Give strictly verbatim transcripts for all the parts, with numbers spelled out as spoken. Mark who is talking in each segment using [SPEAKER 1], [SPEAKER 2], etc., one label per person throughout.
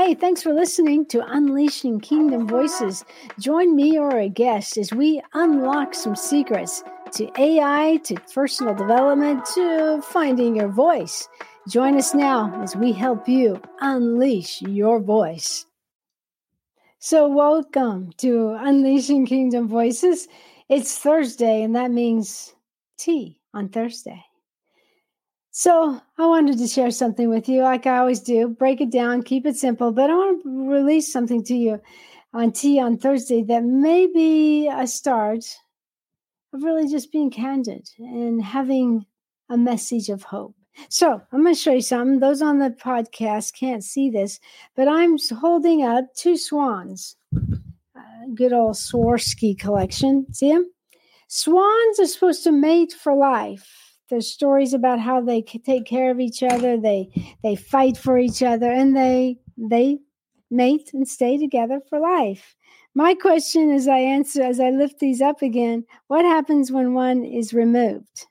[SPEAKER 1] Hey, thanks for listening to Unleashing Kingdom Voices. Join me or a guest as we unlock some secrets to A I, to personal development, to finding your voice. Join us now as we help you unleash your voice. So welcome to Unleashing Kingdom Voices. It's Thursday, and that means tea on Thursday. So I wanted to share something with you, like I always do. Break it down, keep it simple. But I want to release something to you on Tea on Thursday that may be a start of really just being candid and having a message of hope. So I'm going to show you something. Those on the podcast can't see this, but I'm holding up two swans. Uh, good old Swarovski collection. See them? Swans are supposed to mate for life. There's stories about how they take care of each other, they they fight for each other, and they they mate and stay together for life. My question as I answer, as I lift these up again, what happens when one is removed?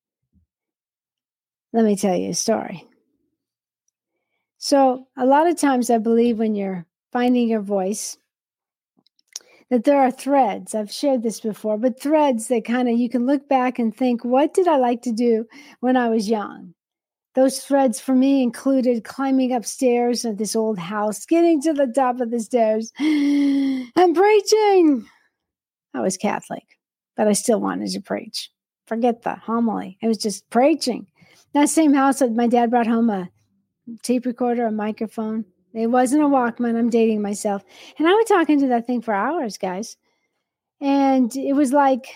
[SPEAKER 1] Let me tell you a story. So a lot of times I believe when you're finding your voice, that there are threads. I've shared this before, but threads that kind of, you can look back and think, what did I like to do when I was young? Those threads for me included climbing upstairs at this old house, getting to the top of the stairs and preaching. I was Catholic, but I still wanted to preach. Forget the homily. It was just preaching. That same house, my dad brought home a tape recorder, a microphone. It wasn't a Walkman. I'm dating myself. And I would talk into that thing for hours, guys. And it was like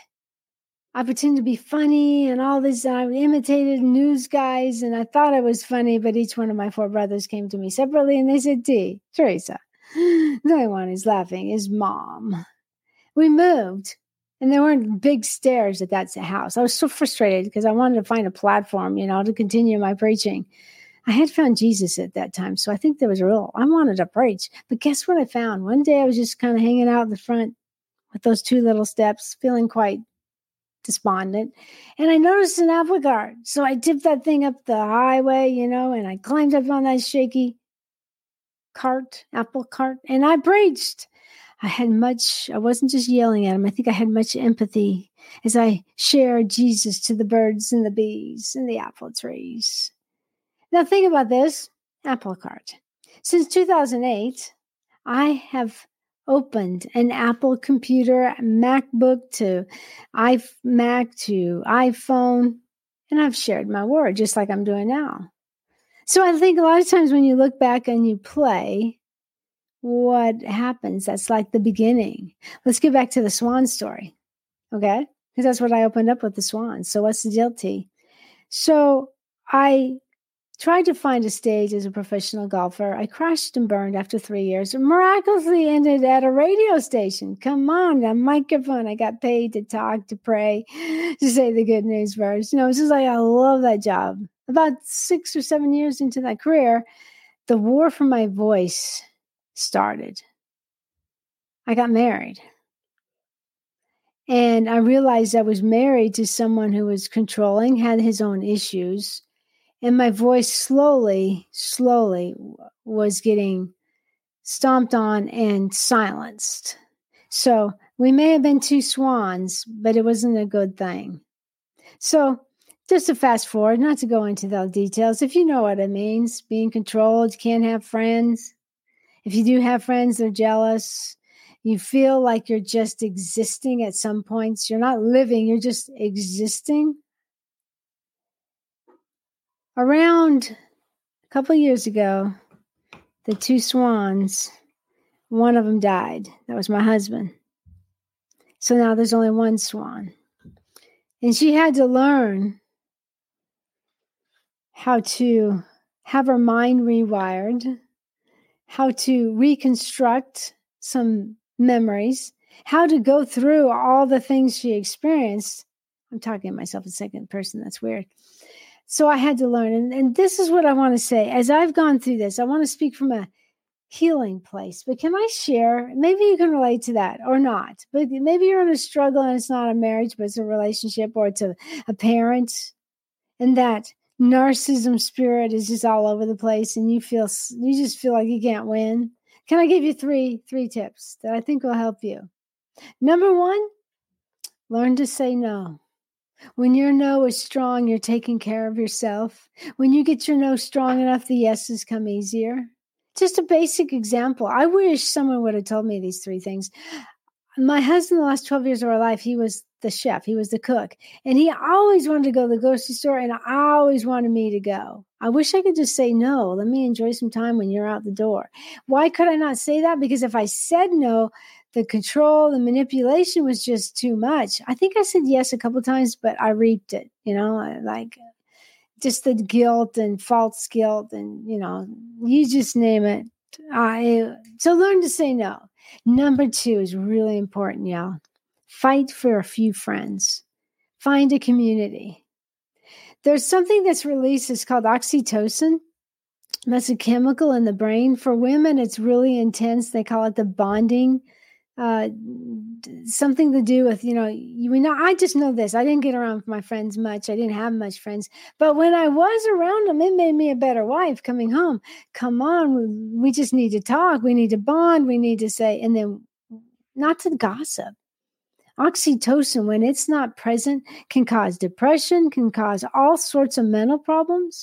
[SPEAKER 1] I pretended to be funny and all this. I imitated news guys, and I thought I was funny, but each one of my four brothers came to me separately, and they said, T, Teresa, the only one who's laughing is Mom. We moved, and there weren't big stairs at that house. I was so frustrated because I wanted to find a platform, you know, to continue my preaching. I had found Jesus at that time, so I think there was a real, I wanted to preach. But guess what I found? One day I was just kind of hanging out in the front with those two little steps, feeling quite despondent. And I noticed an apple cart. So I tipped that thing up the highway, you know, and I climbed up on that shaky cart, apple cart, and I preached. I had much, I wasn't just yelling at him. I think I had much empathy as I shared Jesus to the birds and the bees and the apple trees. Now think about this, Apple Cart. Since two thousand eight, I have opened an Apple computer, MacBook to iMac to iPhone, and I've shared my word just like I'm doing now. So I think a lot of times when you look back and you play, what happens? That's like the beginning. Let's get back to the swan story, okay? Because that's what I opened up with, the swans. So what's the deal, T? So I tried to find a stage as a professional golfer. I crashed and burned after three years. Miraculously ended at a radio station. Come on, a microphone. I got paid to talk, to pray, to say the good news verse. You know, it's just like, I love that job. About six or seven years into that career, the war for my voice started. I got married. And I realized I was married to someone who was controlling, had his own issues. And my voice slowly, slowly was getting stomped on and silenced. So we may have been two swans, but it wasn't a good thing. So just to fast forward, not to go into the details, if you know what it means, being controlled, you can't have friends. If you do have friends, they're jealous. You feel like you're just existing at some points. You're not living, you're just existing. Around a couple of years ago, the two swans, one of them died. That was my husband. So now there's only one swan. And she had to learn how to have her mind rewired, how to reconstruct some memories, how to go through all the things she experienced. I'm talking to myself in second person. That's weird. So I had to learn. And, and this is what I want to say. As I've gone through this, I want to speak from a healing place. But can I share? Maybe you can relate to that or not. But maybe you're in a struggle and it's not a marriage, but it's a relationship or it's a, a parent. And that narcissism spirit is just all over the place, and you feel you just feel like you can't win. Can I give you three three tips that I think will help you? Number one, learn to say no. When your no is strong, you're taking care of yourself. When you get your no strong enough, the yeses come easier. Just a basic example. I wish someone would have told me these three things. My husband, the last twelve years of our life, he was the chef. He was the cook. And he always wanted to go to the grocery store, and I always wanted me to go. I wish I could just say no. Let me enjoy some time when you're out the door. Why could I not say that? Because if I said no, the control, the manipulation was just too much. I think I said yes a couple of times, but I reaped it, you know, like just the guilt and false guilt and, you know, you just name it. I So learn to say no. Number two is really important, y'all. Fight for a few friends. Find a community. There's something that's released. It's called oxytocin. That's a chemical in the brain. For women, it's really intense. They call it the bonding. Uh, something to do with, you know, you know, I just know this. I didn't get around with my friends much. I didn't have much friends. But when I was around them, it made me a better wife coming home. Come on, we, we just need to talk. We need to bond. We need to say, and then not to gossip. Oxytocin, when it's not present, can cause depression, can cause all sorts of mental problems.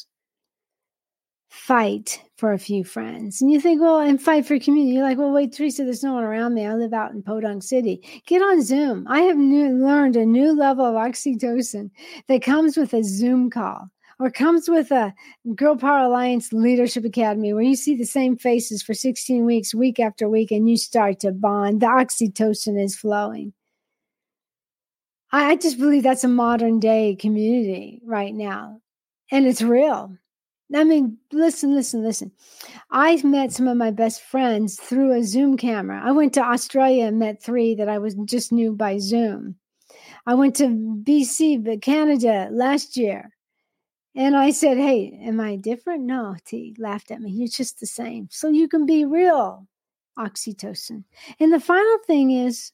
[SPEAKER 1] Fight for a few friends. And you think, well, and fight for community. You're like, well, wait, Teresa, there's no one around me. I live out in Podunk City. Get on Zoom. I have new, learned a new level of oxytocin that comes with a Zoom call or comes with a Girl Power Alliance Leadership Academy where you see the same faces for sixteen weeks, week after week, and you start to bond. The oxytocin is flowing. I, I just believe that's a modern day community right now. And it's real. I mean, listen, listen, listen. I met some of my best friends through a Zoom camera. I went to Australia and met three that I was just knew by Zoom. I went to B C, but Canada last year. And I said, hey, am I different? No, T laughed at me. You're just the same. So you can be real, oxytocin. And the final thing is,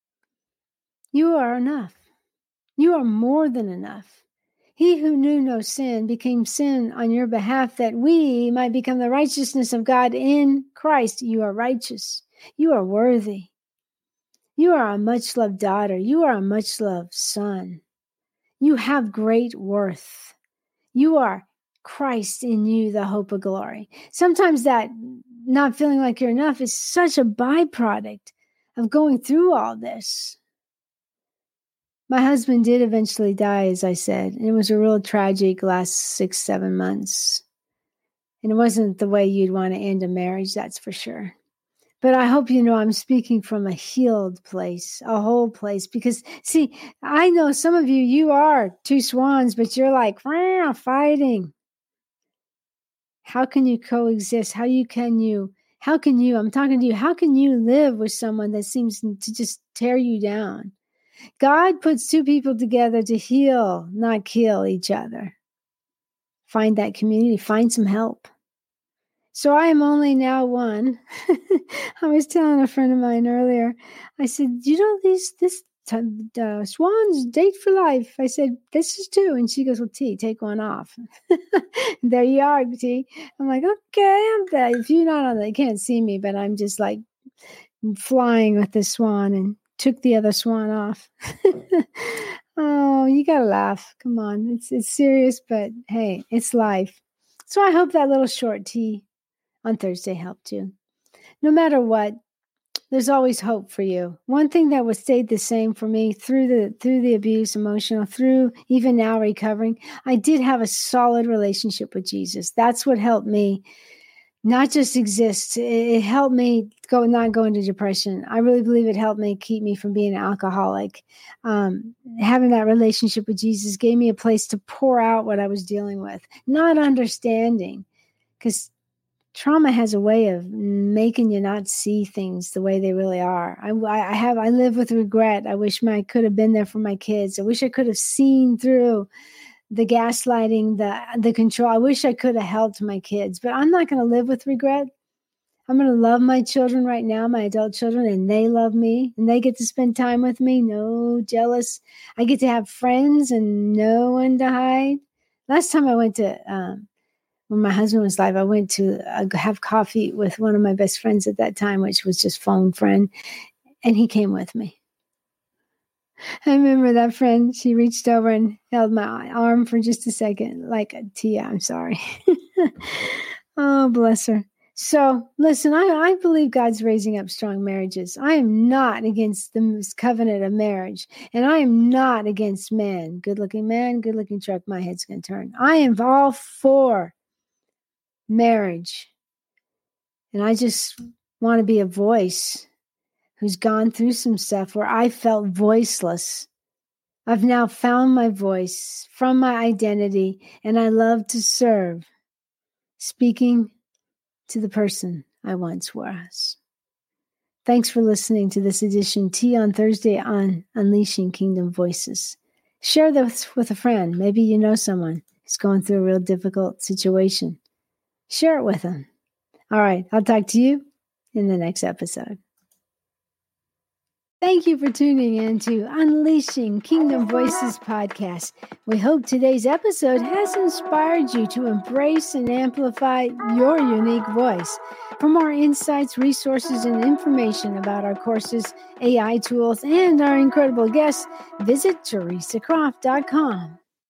[SPEAKER 1] you are enough. You are more than enough. He who knew no sin became sin on your behalf that we might become the righteousness of God in Christ. You are righteous. You are worthy. You are a much-loved daughter. You are a much-loved son. You have great worth. You are Christ in you, the hope of glory. Sometimes that not feeling like you're enough is such a byproduct of going through all this. My husband did eventually die, as I said. And it was a real tragic last six, seven months. And it wasn't the way you'd want to end a marriage, that's for sure. But I hope you know I'm speaking from a healed place, a whole place. Because, see, I know some of you, you are two swans, but you're like, fighting. How can you coexist? How you can you, how can you, I'm talking to you, how can you live with someone that seems to just tear you down? God puts two people together to heal, not kill each other. Find that community. Find some help. So I am only now one. I was telling a friend of mine earlier, I said, you know, these this uh, swans date for life. I said, this is two. And she goes, well, T, take one off. There you are, T. I'm like, okay, I'm there. If you're not on the, you can't see me, but I'm just like flying with the swan and took the other swan off. Oh, you gotta laugh. Come on. It's it's serious, but hey, it's life. So I hope that little short tea on Thursday helped you. No matter what, there's always hope for you. One thing that was stayed the same for me through the through the abuse, emotional, through even now recovering, I did have a solid relationship with Jesus. That's what helped me not just exist. It helped me go not go into depression. I really believe it helped me keep me from being an alcoholic. Um, having that relationship with Jesus gave me a place to pour out what I was dealing with, not understanding, because trauma has a way of making you not see things the way they really are. I, I have, I live with regret. I wish I could have been there for my kids. I wish I could have seen through the gaslighting, the the control. I wish I could have helped my kids, but I'm not going to live with regret. I'm going to love my children right now, my adult children, and they love me, and they get to spend time with me. No jealous. I get to have friends and no one to hide. Last time I went to, um, when my husband was alive, I went to uh, have coffee with one of my best friends at that time, which was just phone friend, and he came with me. I remember that friend, she reached over and held my arm for just a second, like, Tia, I'm sorry. Oh, bless her. So, listen, I, I believe God's raising up strong marriages. I am not against the covenant of marriage, and I am not against man. Good-looking man, good-looking truck, my head's going to turn. I am all for marriage, and I just want to be a voice who's gone through some stuff where I felt voiceless. I've now found my voice from my identity, and I love to serve, speaking to the person I once was. Thanks for listening to this edition, Tea on Thursday on Unleashing Kingdom Voices. Share this with a friend. Maybe you know someone who's going through a real difficult situation. Share it with them. All right, I'll talk to you in the next episode. Thank you for tuning in to Unleashing Kingdom Voices podcast. We hope today's episode has inspired you to embrace and amplify your unique voice. For more insights, resources, and information about our courses, A I tools, and our incredible guests, visit teresa croft dot com.